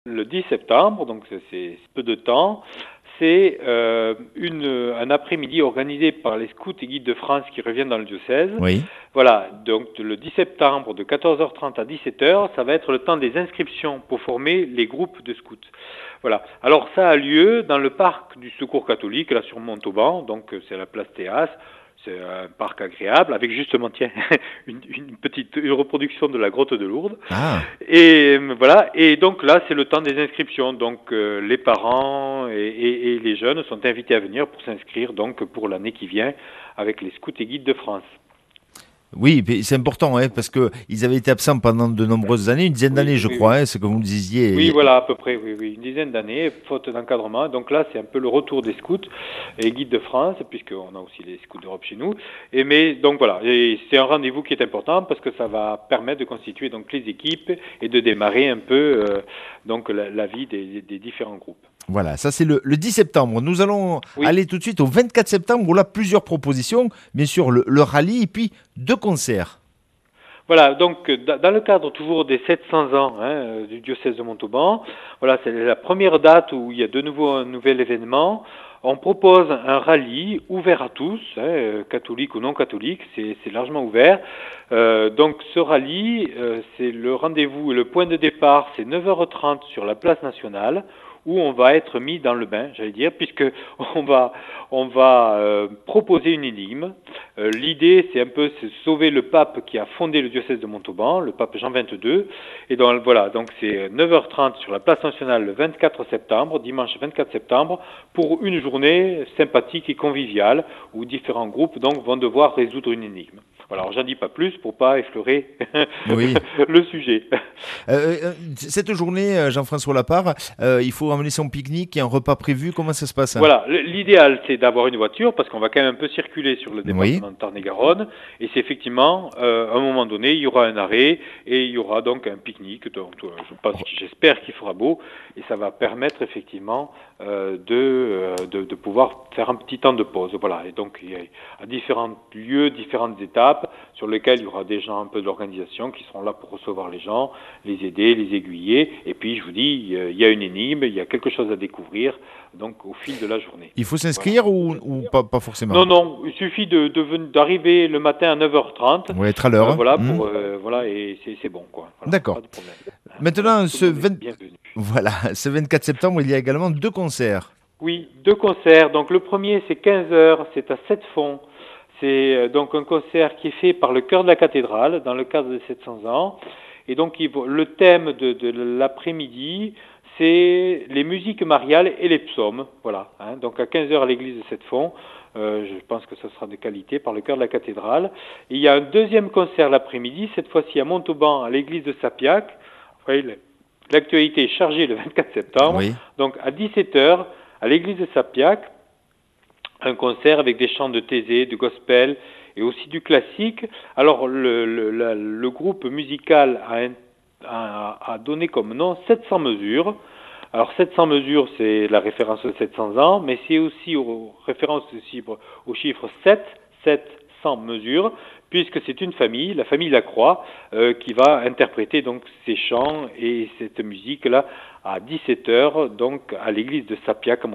Le 10 septembre, donc c'est peu de temps, c'est un après-midi organisé par les scouts et guides de France qui reviennent dans le diocèse. Oui. Voilà, donc le 10 septembre de 14h30 à 17h, ça va être le temps des inscriptions pour former les groupes de scouts. Voilà. Alors ça a lieu dans le parc du Secours catholique, là sur Montauban, donc c'est la place Théas. C'est un parc agréable avec justement, tiens, une reproduction de la grotte de Lourdes. Ah. Et voilà. Et donc là, c'est le temps des inscriptions. Donc les parents et les jeunes sont invités à venir pour s'inscrire donc pour l'année qui vient avec les scouts et guides de France. Oui, puis c'est important, hein, parce que ils avaient été absents pendant de nombreuses années, une dizaine Oui, d'années, je oui, oui. crois, hein, c'est comme vous le Oui, disiez. voilà, à peu près, oui, oui, une dizaine d'années, faute d'encadrement. Donc là, c'est un peu le retour des scouts et guides de France, puisqu'on a aussi les scouts d'Europe chez nous. Et mais donc voilà, et c'est un rendez-vous qui est important parce que ça va permettre de constituer donc les équipes et de démarrer un peu donc la vie des différents groupes. Voilà, ça c'est le 10 septembre. Nous allons Oui. aller tout de suite au 24 septembre où là, plusieurs propositions. Bien sûr, le rallye et puis deux concerts. Voilà, donc dans le cadre toujours des 700 ans du diocèse de Montauban, voilà, c'est la première date où il y a de nouveau un nouvel événement. On propose un rallye ouvert à tous, catholiques ou non catholiques, c'est largement ouvert. Donc ce rallye, c'est le rendez-vous, le point de départ, c'est 9h30 sur la place nationale où on va être mis dans le bain, j'allais dire, puisque on va, on va proposer une énigme. L'idée, c'est un peu de sauver le pape qui a fondé le diocèse de Montauban, le pape Jean XXII. Et donc voilà, donc c'est 9h30 sur la place nationale le 24 septembre, dimanche 24 septembre, pour une journée sympathique et conviviale où différents groupes donc vont devoir résoudre une énigme. Voilà, alors j'en dis pas plus pour pas effleurer Oui. le sujet. Cette journée, Jean-François Lapart, il faut emmener son pique-nique, il y a un repas prévu. Comment ça se passe, hein? Voilà, l'idéal c'est d'avoir une voiture parce qu'on va quand même un peu circuler sur le Oui. département de Tarn-et-Garonne et c'est effectivement à un moment donné il y aura un arrêt et il y aura donc un pique-nique. Donc j'espère qu'il fera beau et ça va permettre effectivement de pouvoir faire un petit temps de pause. Voilà, et donc il y a à différents lieux, différentes étapes sur lesquelles il y aura des gens un peu de l'organisation qui seront là pour recevoir les gens, les aider, les aiguiller et puis je vous dis il y a une énigme, il y a quelque chose à découvrir donc au fil de la journée. Il faut Voilà. s'inscrire ou pas forcément? Non, non, il suffit d'arriver le matin à 9h30, Oui, être à l'heure, hein. voilà, pour, voilà, et c'est bon, quoi. Voilà, pas D'accord. de problème. Hein, voilà, Maintenant, tout le monde est bienvenu. voilà, ce 24 septembre, il y a également deux concerts. Oui, deux concerts. Donc le premier, c'est 15h, c'est à Sept-Fonds. C'est donc un concert qui est fait par le chœur de la cathédrale dans le cadre des 700 ans. Et donc le thème de l'après-midi, c'est les musiques mariales et les psaumes. Voilà. Hein. Donc à 15h à l'église de Sept-Fonds, je pense que ce sera de qualité par le chœur de la cathédrale. Et il y a un deuxième concert l'après-midi, cette fois-ci à Montauban, à l'église de Sapiac. Oui, l'actualité est chargée le 24 septembre. Oui. Donc à 17h, à l'église de Sapiac, un concert avec des chants de Thésée, de gospel et aussi du classique. Alors le groupe musical a donné comme nom 700 mesures. Alors 700 mesures, c'est la référence aux 700 ans, mais c'est aussi référence aussi au chiffre 7, 700 mesures, puisque c'est une famille, la famille Lacroix, qui va interpréter donc ces chants et cette musique-là à 17h, donc à l'église de Sapiac.